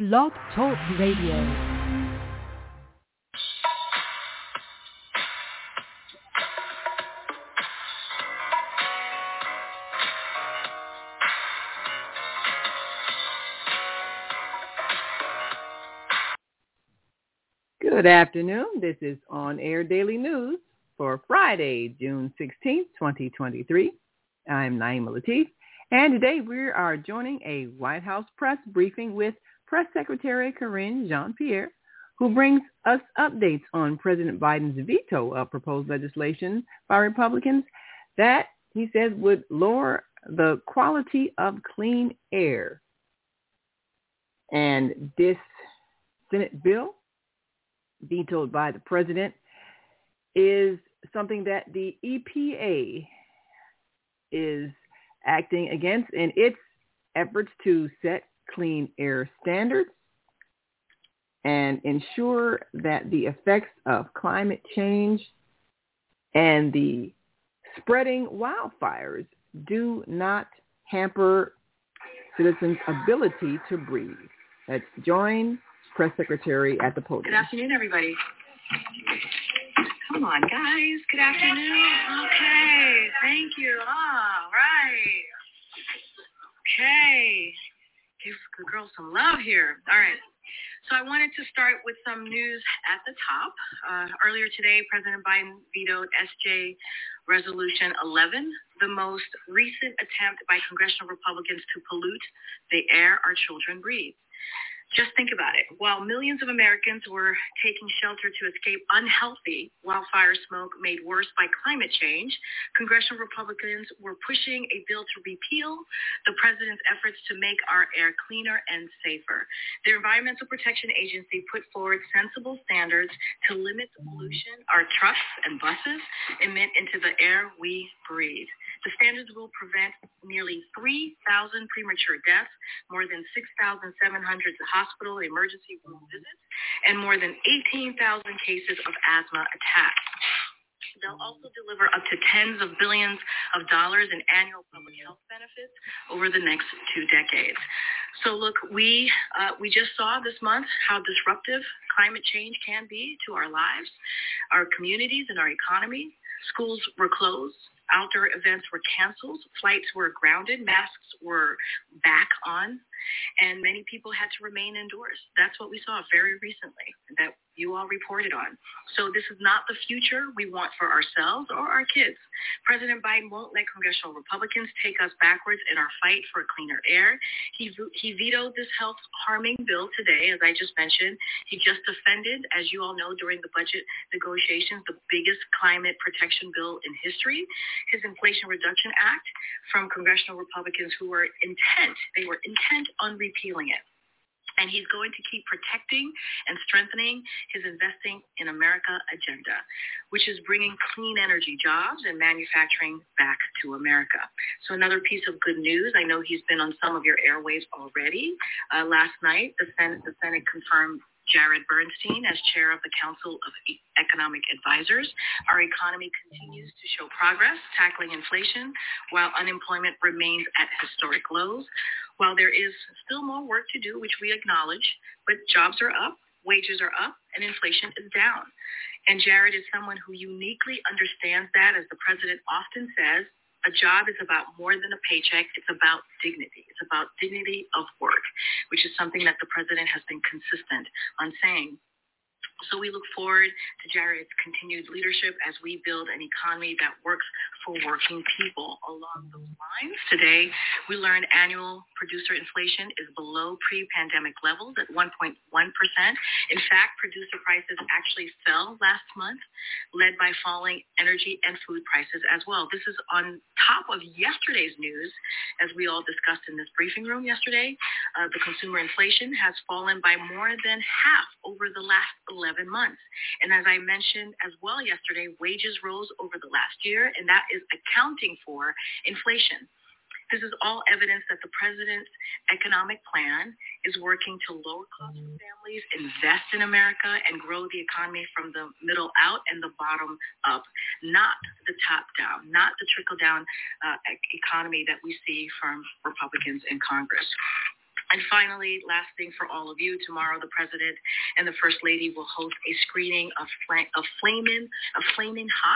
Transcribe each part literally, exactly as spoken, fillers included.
Blog Talk Radio. Good afternoon. This is On Air Daily News for Friday, June sixteenth, twenty twenty-three. I'm Naima Latif, and today we are joining a White House press briefing with Press Secretary Karine Jean-Pierre, who brings us updates on President Biden's veto of proposed legislation by Republicans that he says would lower the quality of clean air. And this Senate bill, vetoed by the president, is something that the E P A is acting against in its efforts to set clean air standards and ensure that the effects of climate change and the spreading wildfires do not hamper citizens' ability to breathe. Let's join Press Secretary at the podium. Good afternoon, everybody. Come on, guys. Good afternoon. Okay. Thank you. All right. Okay. Give the girls some love here. All right. So I wanted to start with some news at the top. Uh, earlier today, President Biden vetoed S J Resolution eleven, the most recent attempt by congressional Republicans to pollute the air our children breathe. Just think about it. While millions of Americans were taking shelter to escape unhealthy wildfire smoke made worse by climate change, congressional Republicans were pushing a bill to repeal the president's efforts to make our air cleaner and safer. The Environmental Protection Agency put forward sensible standards to limit the pollution our trucks and buses emit into the air we breathe. The standards will prevent nearly three thousand premature deaths, more than six thousand seven hundred hospital emergency room visits, and more than eighteen thousand cases of asthma attacks. They'll also deliver up to tens of billions of dollars in annual public health benefits over the next two decades. So look, we uh, we just saw this month how disruptive climate change can be to our lives, our communities, and our economy. Schools were closed. Outdoor events were canceled. Flights were grounded. Masks were back on. And many people had to remain indoors. That's what we saw very recently that you all reported on. So this is not the future we want for ourselves or our kids. President Biden won't let congressional Republicans take us backwards in our fight for cleaner air. He, he vetoed this health-harming bill today, as I just mentioned. He just defended, as you all know, during the budget negotiations, the biggest climate protection bill in history, his Inflation Reduction Act, from congressional Republicans who were intent, they were intent on repealing it. And he's going to keep protecting and strengthening his Investing in America agenda, which is bringing clean energy jobs and manufacturing back to America. So another piece of good news, I know he's been on some of your airwaves already. Uh, last night, the Senate, the Senate confirmed Jared Bernstein as chair of the Council of Economic Advisors. Our economy continues to show progress tackling inflation while unemployment remains at historic lows. While there is still more work to do, which we acknowledge, but jobs are up, wages are up, and inflation is down. And Jared is someone who uniquely understands that, as the president often says. A job is about more than a paycheck. It's about dignity. It's about dignity of work, which is something that the president has been consistent on saying. So we look forward to Jared's continued leadership as we build an economy that works for working people. Along those lines, today we learned annual producer inflation is below pre-pandemic levels at one point one percent. In fact, producer prices actually fell last month, led by falling energy and food prices as well. This is on top of yesterday's news, as we all discussed in this briefing room yesterday. Uh, the consumer inflation has fallen by more than half over the last eleven months. And as I mentioned as well yesterday, wages rose over the last year, and that is accounting for inflation. This is all evidence that the president's economic plan is working to lower costs for families, invest in America, and grow the economy from the middle out and the bottom up, not the top down, not the trickle down uh, economy that we see from Republicans in Congress. And finally, last thing for all of you, tomorrow the President and the First Lady will host a screening of, fl- of Flamin', of Flamin' Hot.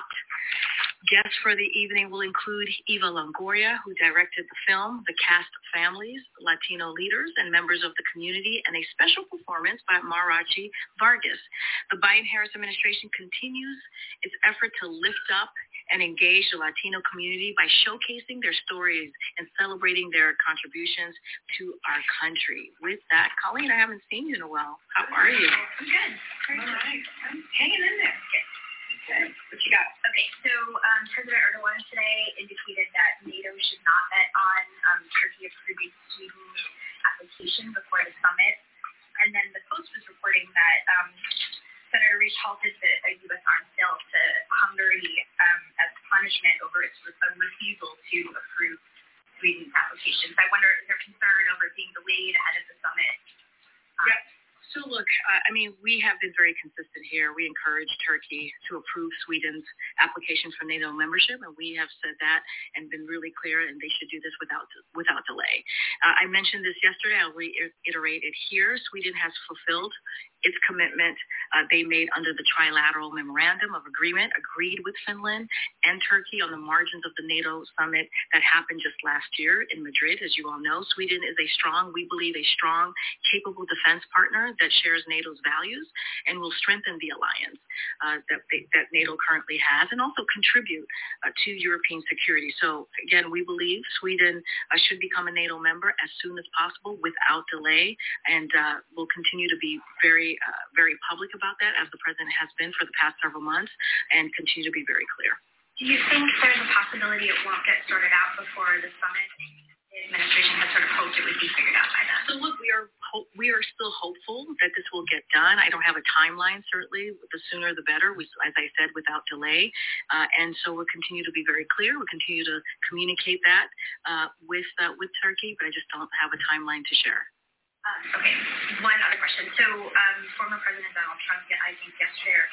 Guests for the evening will include Eva Longoria, who directed the film, the cast of families, Latino leaders, and members of the community, and a special performance by Marachi Vargas. The Biden-Harris administration continues its effort to lift up and engage the Latino community by showcasing their stories and celebrating their contributions to our country. With that, Colleen, I haven't seen you in a while. How are you? I'm good. All right. I'm hanging in there. Good. Good. What you got? Okay, so um, President Erdogan today indicated that NATO should not bet on um, Turkey approving Sweden's application before the summit. And then the Post was reporting that um, Senator Reid halted the, a U S arms sale to Hungary um, as punishment over its re- refusal to approve Sweden's applications. I wonder, is there concern over being delayed ahead of the summit? Um, yep. So look, uh, I mean, we have been very consistent here. We encourage Turkey to approve Sweden's application for NATO membership, and we have said that and been really clear, and they should do this without without delay. Uh, I mentioned this yesterday. I'll reiterate it here. Sweden has fulfilled its commitment uh, they made under the trilateral memorandum of agreement agreed with Finland and Turkey on the margins of the NATO summit that happened just last year in Madrid. As you all know, Sweden is a strong, we believe, a strong, capable defense partner that shares NATO's values and will strengthen the alliance uh, that, they, that NATO currently has and also contribute uh, to European security. So again, we believe Sweden uh, should become a NATO member as soon as possible without delay, and uh, will continue to be very Uh, very public about that, as the president has been for the past several months, and continue to be very clear. Do you think there's a possibility it won't get sorted out before the summit? The administration has sort of hoped it would be figured out by then. So look, we are ho- we are still hopeful that this will get done. I don't have a timeline, certainly. The sooner the better, we, as I said, without delay. Uh, and so we'll continue to be very clear. We'll continue to communicate that uh, with uh, with Turkey, but I just don't have a timeline to share. Um, okay, one other question. So um, former President Donald Trump, I think yesterday or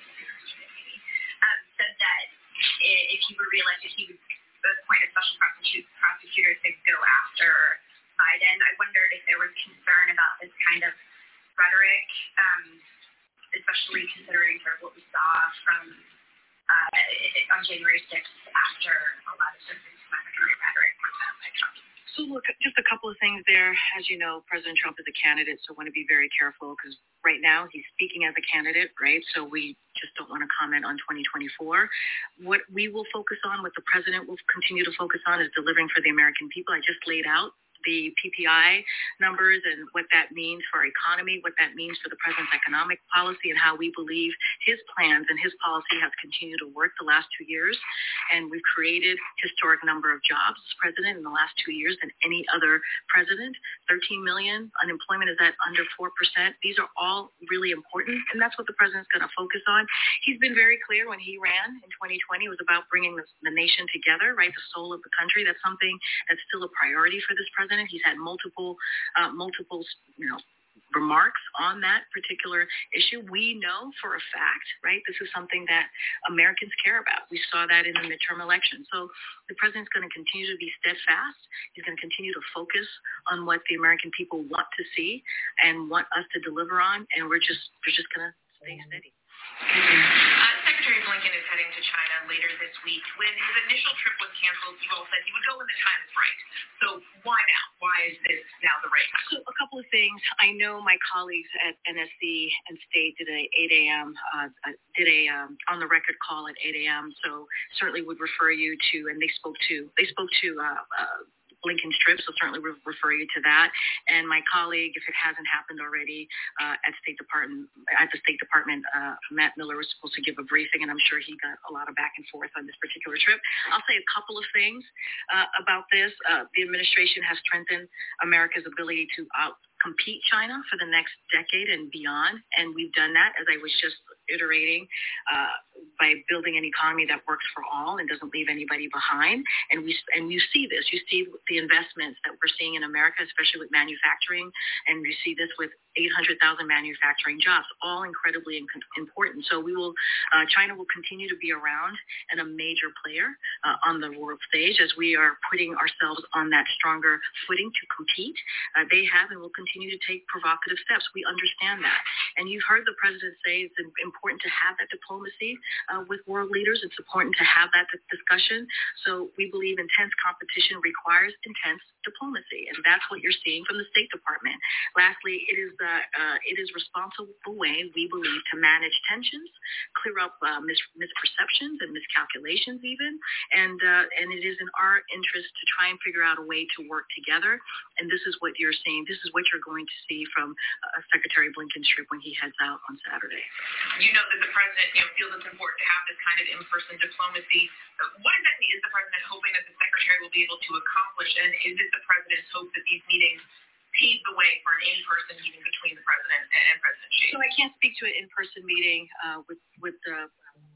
maybe, um, said that if he were reelected, he would appoint a special prosecutor, prosecutor to go after Biden. I wondered if there was concern about this kind of rhetoric, um, especially considering sort of what we saw from uh, on January sixth after a lot of sort of inflammatory rhetoric was found by Trump. So look, just a couple of things there. As you know, President Trump is a candidate, so I want to be very careful because right now he's speaking as a candidate, right? So we just don't want to comment on twenty twenty-four. What we will focus on, what the president will continue to focus on, is delivering for the American people. I just laid out the P P I numbers and what that means for our economy, what that means for the president's economic policy, and how we believe his plans and his policy have continued to work the last two years. And we've created historic number of jobs as president in the last two years than any other president. thirteen million, unemployment is at under four percent. These are all really important, and that's what the president's going to focus on. He's been very clear when he ran in twenty twenty. It was about bringing the, the nation together, right, the soul of the country. That's something that's still a priority for this president. He's had multiple, uh, multiple, you know, remarks on that particular issue. We know for a fact, right, this is something that Americans care about. We saw that in the midterm election. So the president's going to continue to be steadfast. He's going to continue to focus on what the American people want to see and want us to deliver on, and we're just we're just going to stay steady. Uh, Secretary Blinken is heading to China later this week. When his initial trip was canceled, you all said he would go when the time is right. So why now? Why is this now the right time? So a couple of things. I know my colleagues at N S C and State did a eight a.m. Uh, did a um, on the record call at eight a.m. So certainly would refer you to, and they spoke to they spoke to. Uh, uh, Blinken's trip, so certainly we refer you to that. And my colleague, if it hasn't happened already, uh, at State Department, at the State Department, uh, Matt Miller was supposed to give a briefing, and I'm sure he got a lot of back and forth on this particular trip. I'll say a couple of things uh, about this. Uh, the administration has strengthened America's ability to out compete China for the next decade and beyond, and we've done that, as I was just iterating, uh, by building an economy that works for all and doesn't leave anybody behind. And we and you see this. You see the investments that we're seeing in America, especially with manufacturing, and you see this with eight hundred thousand manufacturing jobs, all incredibly important. So we will, uh, China will continue to be around and a major player uh, on the world stage as we are putting ourselves on that stronger footing to compete. Uh, they have and will continue to take provocative steps. We understand that. And you've heard the president say it's important to have that diplomacy uh, with world leaders. It's important to have that discussion. So we believe intense competition requires intense diplomacy, and that's what you're seeing from the State Department. Lastly, it is uh, uh, it is responsible way, we believe, to manage tensions, clear up uh, mis- misperceptions and miscalculations even, and uh, and it is in our interest to try and figure out a way to work together. And this is what you're seeing. This is what you're going to see from uh, Secretary Blinken's trip when he heads out on Saturday. You know that the president, you know, feels it's important to have this kind of in-person diplomacy. What exactly is the president hoping that the secretary will be able to accomplish? And is it the president's hope that these meetings pave the way for an in-person meeting between the president and President Xi? So I can't speak to an in-person meeting uh, with with the.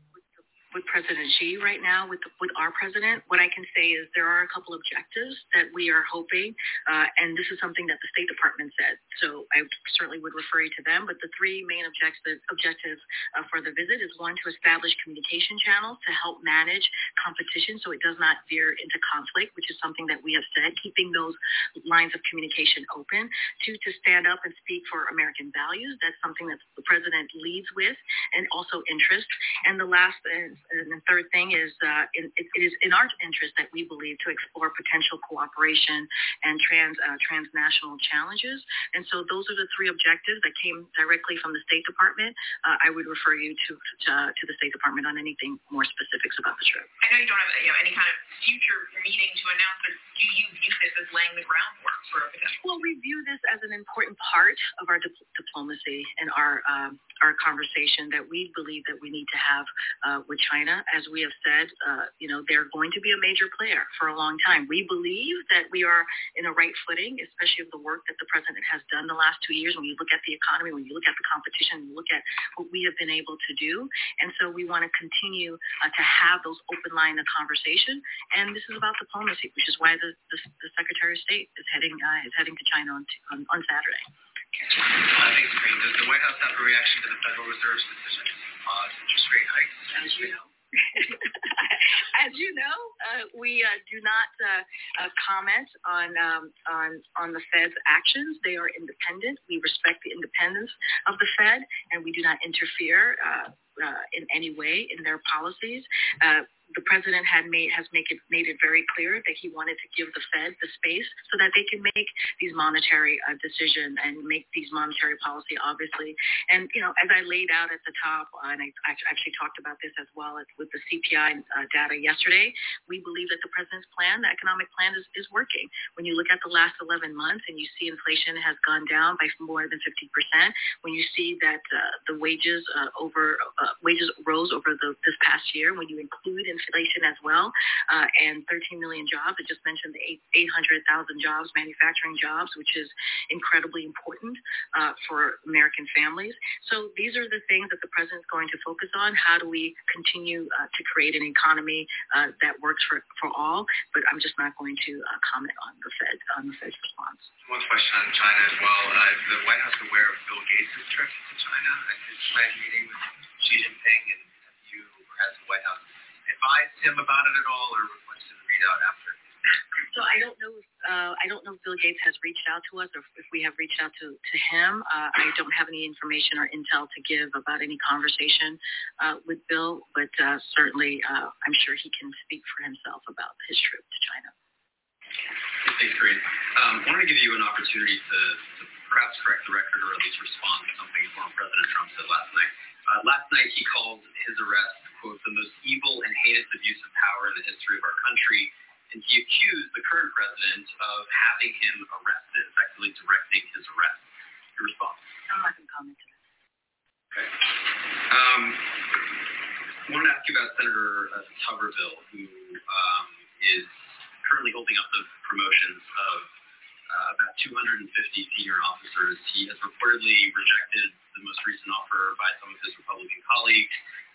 with President Xi right now, with with our president. What I can say is there are a couple objectives that we are hoping, uh, and this is something that the State Department said. So I certainly would refer you to them. But the three main objectives objectives uh, for the visit is one, to establish communication channels to help manage competition so it does not veer into conflict, which is something that we have said, keeping those lines of communication open. Two, to stand up and speak for American values. That's something that the president leads with, and also interest. And the last is And the third thing is uh, it, it is in our interest that we believe to explore potential cooperation and trans uh, transnational challenges. And so those are the three objectives that came directly from the State Department. Uh, I would refer you to, to to the State Department on anything more specifics about the trip. I know you don't have you know, any kind of future meeting to announce, but do you view this as laying the groundwork for a potential? Well, we view this as an important part of our dip- diplomacy and our um, our conversation that we believe that we need to have uh, with China. As we have said, uh, you know, they're going to be a major player for a long time. We believe that we are in a right footing, especially with the work that the president has done the last two years. When you look at the economy, when you look at the competition, when you look at what we have been able to do. And so we want to continue uh, to have those open line of conversation. And this is about diplomacy, which is why the, the, the Secretary of State is heading uh, is heading to China on, on, on Saturday. Uh, thanks, Green. Does the White House have a reaction to the Federal Reserve's decision to pause interest rate hikes? As you know, as you know, uh, we uh, do not uh, uh, comment on um, on on the Fed's actions. They are independent. We respect the independence of the Fed, and we do not interfere uh, uh, in any way in their policies. Uh, The president had made has make it made it very clear that he wanted to give the Fed the space so that they can make these monetary uh, decisions and make these monetary policy, obviously. And you know, as I laid out at the top, uh, and I actually talked about this as well as with the C P I uh, data yesterday, we believe that the president's plan, the economic plan, is, is working. When you look at the last eleven months and you see inflation has gone down by more than fifty percent, when you see that uh, the wages uh, over uh, wages rose over the, this past year, when you include inflation as well, uh, and thirteen million jobs. I just mentioned the eight hundred thousand jobs, manufacturing jobs, which is incredibly important uh, for American families. So these are the things that the president's going to focus on. How do we continue uh, to create an economy uh, that works for, for all? But I'm just not going to uh, comment on the Fed on the Fed's response. One question on China as well. Uh, is the White House aware of Bill Gates' trip to China and his planned meeting with Xi Jinping? And have you, or has the White House advised him about it at all, or requested a readout after? So I don't know if uh, I don't know if Bill Gates has reached out to us, or if we have reached out to to him. Uh, I don't have any information or intel to give about any conversation uh, with Bill, but uh, certainly uh, I'm sure he can speak for himself about his trip to China. Thanks, Green. Um, I want to give you an opportunity to, to perhaps correct the record, or at least respond to something former President Trump said last night. Uh, last night he called his arrest, quote, the most evil and heinous abuse of power in the history of our country, and he accused the current president of having him arrested, effectively directing his arrest. Your response? I'm not going to comment to that. Okay. Um, I wanted to ask you about Senator uh, Tuberville, who um, is currently holding up the promotions of uh, about two hundred fifty senior officers. He has reportedly rejected the most recent offer by some of his Republican colleagues to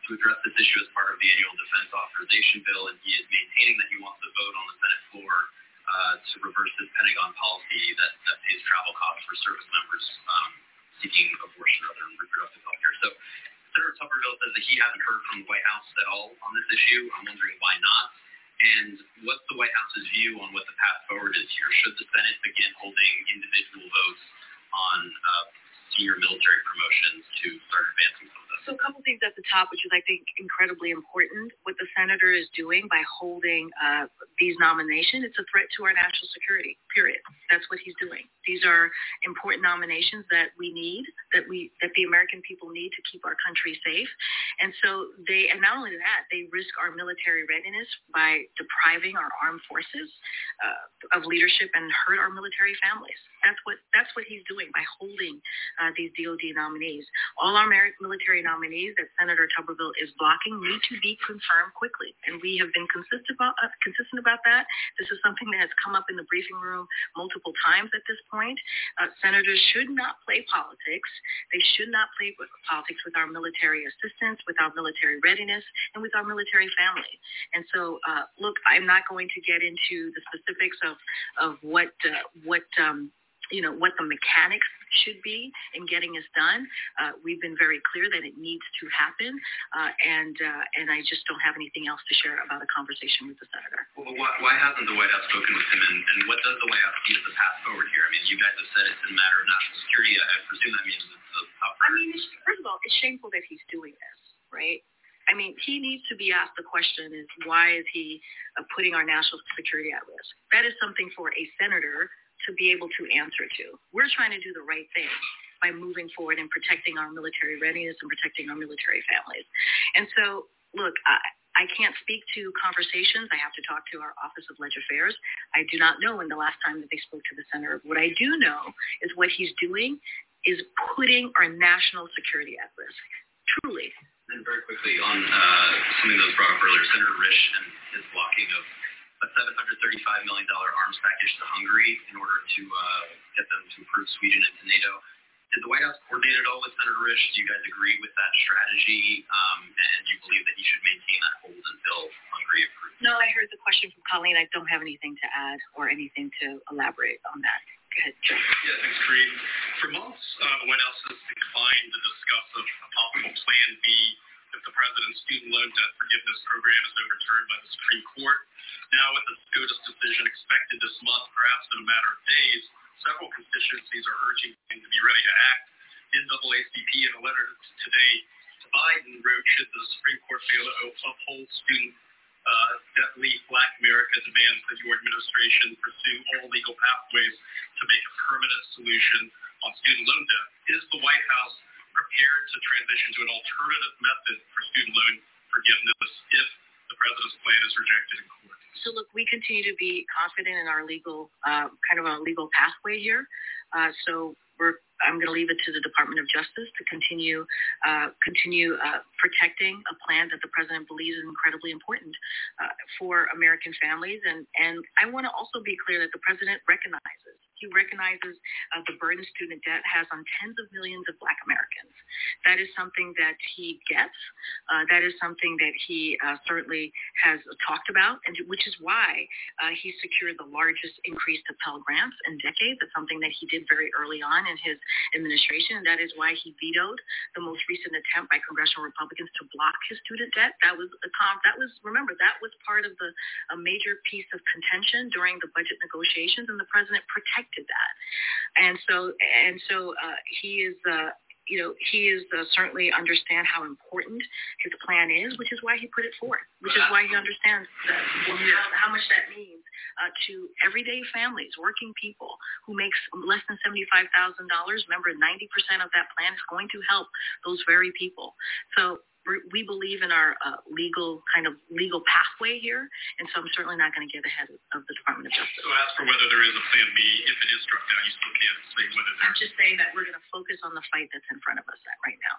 to address this issue as part of the annual defense authorization bill, and he is maintaining that he wants to vote on the Senate floor uh, to reverse this Pentagon policy that, that pays travel costs for service members um, seeking abortion or other reproductive health care. So Senator Tuberville says that he hasn't heard from the White House at all on this issue. I'm wondering why not. And what's the White House's view on what the path forward is here? Should the Senate begin holding individual votes on uh, senior military promotions to start advancing some of this? So a couple things at the top, which is, I think, incredibly important. What the senator is doing by holding uh, these nominations, it's a threat to our national security, period. That's what he's doing. These are important nominations that we need, that we that the American people need to keep our country safe. And so they, and not only that, they risk our military readiness by depriving our armed forces uh, of leadership and hurt our military families. That's what that's what he's doing by holding uh, these D O D nominees. All our military nominees that Senator Tuberville is blocking need to be confirmed quickly, and we have been consistent about uh, consistent about that. This is something that has come up in the briefing room multiple times at this point. Uh, senators should not play politics. They should not play with politics with our military assistance, with our military readiness, and with our military family. And so, uh, look, I'm not going to get into the specifics of of what uh, what um, you know what the mechanics should be in getting this done. Uh, we've been very clear that it needs to happen, uh, and uh, and I just don't have anything else to share about a conversation with the senator. Well, why, why hasn't the White House spoken with him, and, and what does the White House see as the path forward here? I mean, you guys have said it's a matter of national security. I presume that means it's a top priority. I mean, first of all, it's shameful that he's doing this, right? I mean, he needs to be asked the question is, why is he uh, putting our national security at risk? That is something for a senator to be able to answer to. We're trying to do the right thing by moving forward and protecting our military readiness and protecting our military families. And so, look, I, I can't speak to conversations. I have to talk to our Office of Legislative Affairs. I do not know when the last time that they spoke to the senator. What I do know is what he's doing is putting our national security at risk, truly. And very quickly on uh, something that was brought up earlier, Senator Risch and his blocking of a seven hundred thirty-five million dollars arms package to Hungary in order to uh, get them to approve Sweden into NATO. Did the White House coordinate at all with Senator Risch? Do you guys agree with that strategy? Um, and do you believe that he should maintain that hold until Hungary approves? No, I heard the question from Colleen. I don't have anything to add or anything to elaborate on that. Go ahead, Joe. Yeah, thanks, Kareem. For months, uh, the White House has declined to discuss a, a possible Plan B if the president's student loan debt forgiveness program is overturned by the Supreme Court. Now, with the SCOTUS decision expected this month, perhaps in a matter of days, several constituencies are urging him to be ready to act. N double A C P, in a letter today to Biden, wrote, should the Supreme Court fail to uphold student uh, debt relief, Black America demands that your administration pursue all legal pathways to make a permanent solution on student loan debt. Is the White House prepared to transition to an alternative method for student loan forgiveness if the president's plan is rejected in court? So, look, we continue to be confident in our legal, uh, kind of a legal pathway here. Uh, so we're, I'm going to leave it to the Department of Justice to continue, uh, continue uh, protecting a plan that the president believes is incredibly important uh, for American families. And, and I want to also be clear that the president recognizes He recognizes uh, the burden student debt has on tens of millions of Black Americans. That is something that he gets. Uh, that is something that he uh, certainly has talked about, and which is why uh, he secured the largest increase to Pell Grants in decades. That's something that he did very early on in his administration, and that is why he vetoed the most recent attempt by congressional Republicans to block his student debt. That was a com- that was remember that was part of the a major piece of contention during the budget negotiations, and the president protected that. And so and so uh, he is uh, you know he is uh, certainly understand how important his plan is, which is why he put it forward, which is why he understands that, how, how much that means uh, to everyday families, working people who makes less than seventy-five thousand dollars. Remember, ninety percent of that plan is going to help those very people. So we believe in our uh, legal kind of legal pathway here, and so I'm certainly not going to get ahead of the Department of Justice. So as for whether there is a Plan B, if it is struck down, you still can't say whether there. I'm just saying that we're going to focus on the fight that's in front of us right now.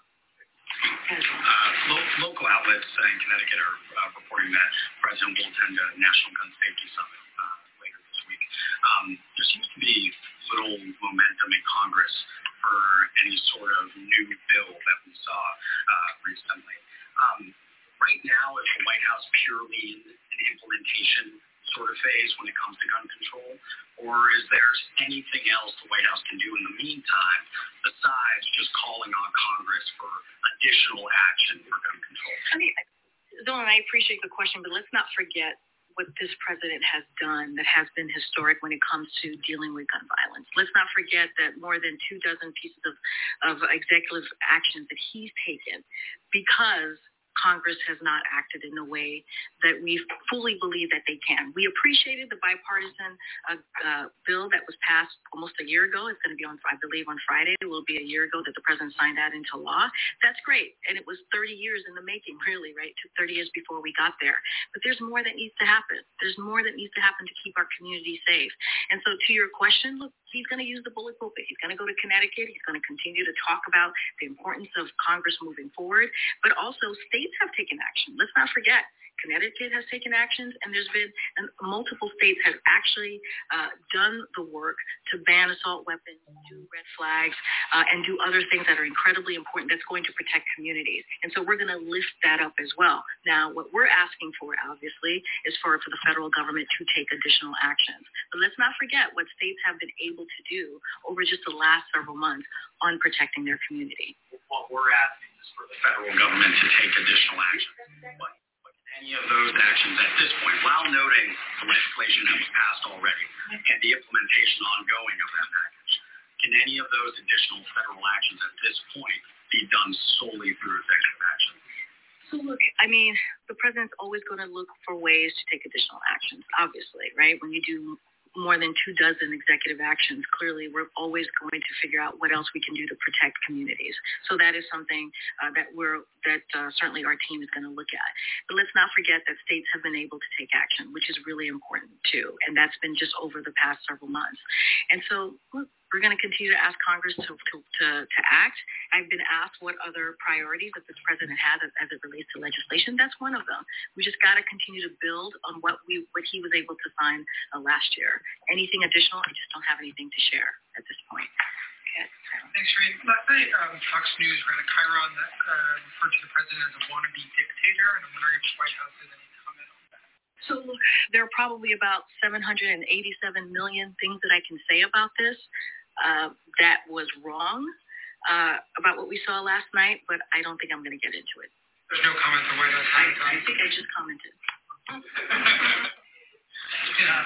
Uh, lo- local outlets in Connecticut are uh, reporting that President will attend a National Gun Safety Summit uh, later this week. Um, there seems to be little momentum in Congress for any sort of new bill that we saw uh, recently. Um, right now, is the White House purely in an implementation sort of phase when it comes to gun control, or is there anything else the White House can do in the meantime besides just calling on Congress for additional action for gun control? I mean, Zolan, I appreciate the question, but let's not forget what this president has done that has been historic when it comes to dealing with gun violence. Let's not forget that more than two dozen pieces of, of executive actions that he's taken because Congress has not acted in the way that we fully believe that they can. We appreciated the bipartisan uh, uh, bill that was passed almost a year ago. It's going to be on, I believe, on Friday. It will be a year ago that the president signed that into law. That's great. And it was thirty years in the making, really, right? It took thirty years before we got there. But there's more that needs to happen. There's more that needs to happen to keep our community safe. And so to your question, look, he's going to use the bullet pulpit. He's going to go to Connecticut. He's going to continue to talk about the importance of Congress moving forward. But also states have taken action. Let's not forget, Connecticut has taken actions, and there's been and multiple states have actually uh, done the work to ban assault weapons, do red flags, uh, and do other things that are incredibly important that's going to protect communities. And so we're going to lift that up as well. Now, what we're asking for, obviously, is for, for the federal government to take additional actions. But let's not forget what states have been able to do over just the last several months on protecting their community. What we're asking is for the federal government to take additional action. What any of those actions at this point, while noting the legislation that was passed already and the implementation ongoing of that package, can any of those additional federal actions at this point be done solely through executive action? So look, I mean, the president's always going to look for ways to take additional actions, obviously, right? When you do more than two dozen executive actions, clearly we're always going to figure out what else we can do to protect communities. So that is something uh, that we're that uh, certainly our team is going to look at. But let's not forget that states have been able to take action, which is really important too, and that's been just over the past several months. And so look, we're going to continue to ask Congress to, to, to, to act. I've been asked what other priorities that this president has as, as it relates to legislation. That's one of them. We just got to continue to build on what we what he was able to sign uh, last year. Anything additional, I just don't have anything to share at this point. Okay. Thanks, Shereen. Last night, um, Fox News ran a chyron that uh, referred to the president as a wannabe dictator, and I'm wondering if the White House has any comment on that. So look, there are probably about seven hundred eighty-seven million things that I can say about this. Uh, that was wrong uh, about what we saw last night, but I don't think I'm going to get into it. There's no comment the White House has I, I think I just commented. yeah,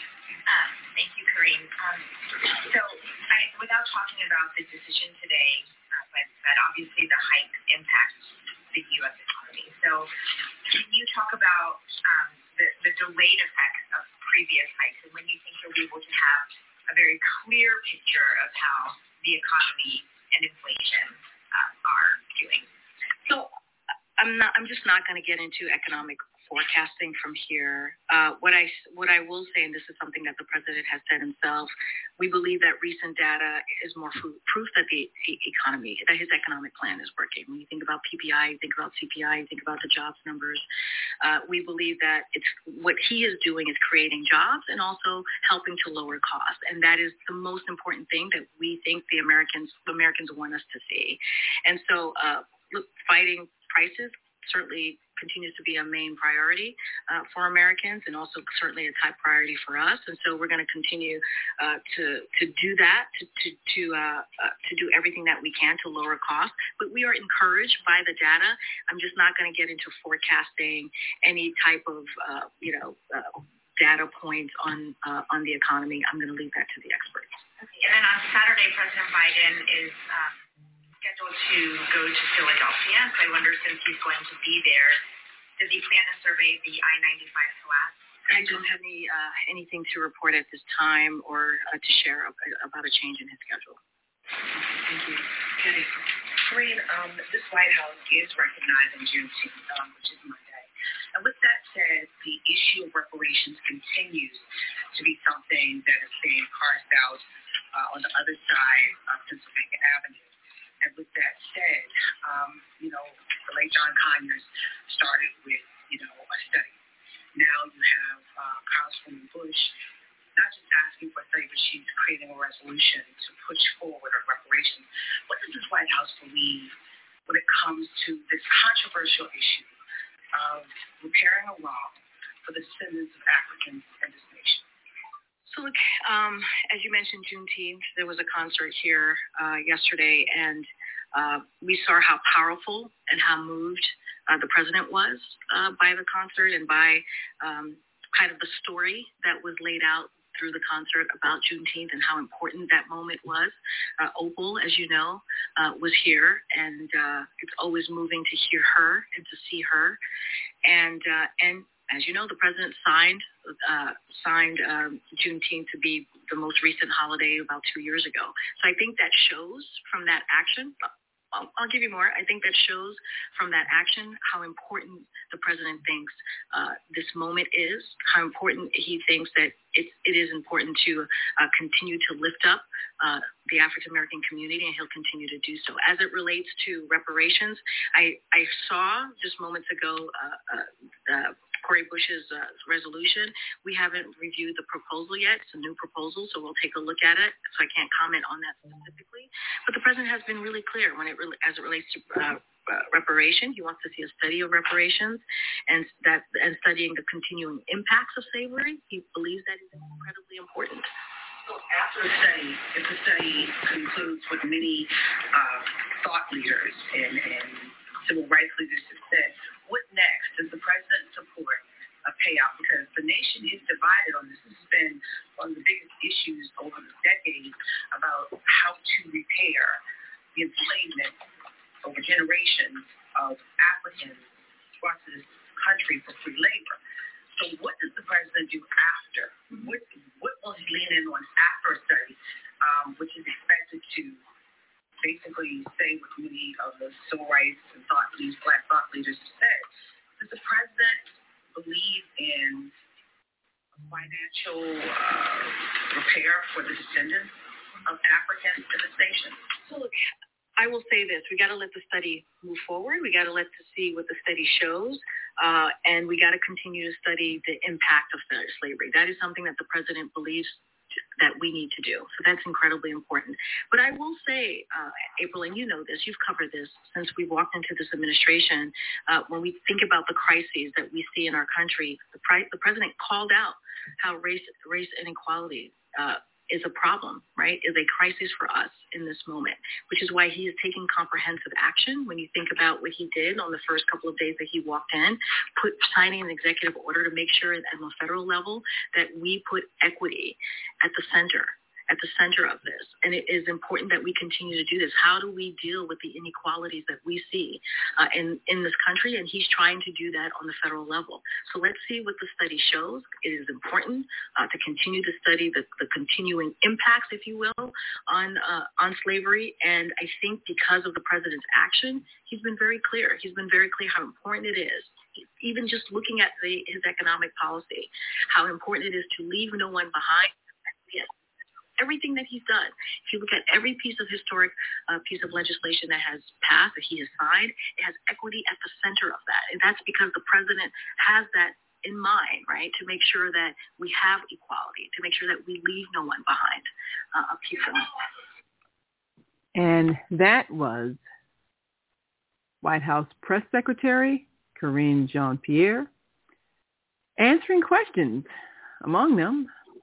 uh, thank you, Karine. Um, so I, without talking about the decision today uh, by the Fed, obviously the hike impacts the U S economy. So can you talk about um, the, the delayed effects of previous hikes and when you think you'll be able to have a very clear picture of how the economy and inflation uh, are doing? So I'm not. I'm just not going to get into economic forecasting from here. Uh, what I what I will say, and this is something that the president has said himself, we believe that recent data is more proof that the economy, that his economic plan is working. When you think about P P I, you think about C P I, you think about the jobs numbers. Uh, we believe that it's what he is doing is creating jobs and also helping to lower costs, and that is the most important thing that we think the Americans Americans want us to see. And so, uh, look, fighting prices certainly continues to be a main priority uh, for Americans, and also certainly a top priority for us. And so we're going to continue uh, to to do that, to to to, uh, uh, to do everything that we can to lower costs. But we are encouraged by the data. I'm just not going to get into forecasting any type of uh, you know uh, data points on uh, on the economy. I'm going to leave that to the experts. Okay. And then on Saturday, President Biden is Um scheduled to go to Philadelphia, so I wonder, since he's going to be there, does he plan to survey the I ninety-five collapse? I don't have any uh, anything to report at this time or uh, to share about a change in his schedule. Thank you. Okay. Karine, um, this White House is recognizing Juneteenth, um, which is Monday. And with that said, the issue of reparations continues to be something that is being parsed out uh, on the other side of Pennsylvania Avenue. And with that said, um, you know, the late John Conyers started with, you know, a study. Now you have uh, Congresswoman Bush not just asking for a study, but she's creating a resolution to push forward on reparations. What does this White House believe when it comes to this controversial issue of repairing a wrong for the descendants of Africans in this nation? So look, um, as you mentioned, Juneteenth, there was a concert here uh, yesterday, and uh, we saw how powerful and how moved uh, the president was uh, by the concert and by um, kind of the story that was laid out through the concert about Juneteenth and how important that moment was. Uh, Opal, as you know, uh, was here, and uh, it's always moving to hear her and to see her. And uh, and as you know, the president signed uh, signed um, Juneteenth to be the most recent holiday about two years ago. So I think that shows from that action. I'll, I'll give you more. I think that shows from that action how important the president thinks uh, this moment is, how important he thinks that it's, it is important to uh, continue to lift up uh, the African-American community, and he'll continue to do so. As it relates to reparations, I, I saw just moments ago uh, uh, uh, Cori Bush's uh, resolution. We haven't reviewed the proposal yet. It's a new proposal, so we'll take a look at it. So I can't comment on that specifically. But the president has been really clear when it re- as it relates to uh, uh, reparation. He wants to see a study of reparations and that and studying the continuing impacts of slavery. He believes that is incredibly important. So after a study, if the study concludes what many uh, thought leaders and, and civil rights leaders have said, what next? Does the president support a payout? Because the nation is divided on this. This has been one of the biggest issues over the decades about how to repair the enslavement over generations of Africans brought to this country for free labor. So what does the president do after? What, what will he lean in on after a study, um, which is expected to basically say what many of the civil rights and thought leaders, black thought leaders have said? Does the president believe in financial uh, repair for the descendants of Africans in this nation? So look, I will say this. We got to let the study move forward. We got to let to see what the study shows. Uh, and we got to continue to study the impact of slavery. That is something that the president believes that we need to do. So that's incredibly important. But I will say, uh, April, and you know this, you've covered this since we walked into this administration, uh, when we think about the crises that we see in our country, the, pri- the president called out how race, race inequality uh, is a problem, right, is a crisis for us in this moment, which is why he is taking comprehensive action. When you think about what he did on the first couple of days that he walked in, put signing an executive order to make sure at the federal level that we put equity at the center, at the center of this. And it is important that we continue to do this. How do we deal with the inequalities that we see uh, in, in this country? And he's trying to do that on the federal level. So let's see what the study shows. It is important uh, to continue to study the, the continuing impacts, if you will, on uh, on slavery. And I think because of the president's action, he's been very clear. He's been very clear how important it is, even just looking at the, his economic policy, how important it is to leave no one behind. Yes. Everything that he's done. If you look at every piece of historic uh, piece of legislation that has passed, that he has signed, it has equity at the center of that. And that's because the president has that in mind, right, to make sure that we have equality, to make sure that we leave no one behind. Uh, a piece of it. And that was White House Press Secretary Karine Jean-Pierre answering questions, among them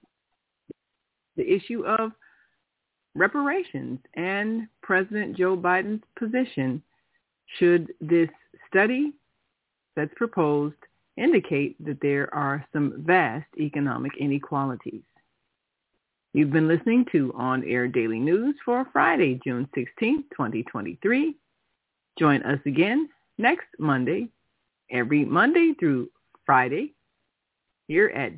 the issue of reparations and President Joe Biden's position should this study that's proposed indicate that there are some vast economic inequalities. You've been listening to On Air Daily News for Friday, June sixteenth, twenty twenty-three. Join us again next Monday, every Monday through Friday, here at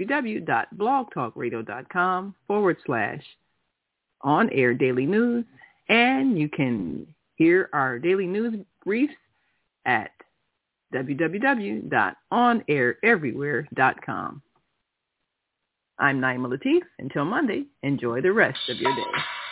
www.blogtalkradio.com forward slash on air daily news. And you can hear our daily news briefs at w w w dot on air everywhere dot com. I'm Naima Latif. Until Monday, enjoy the rest of your day.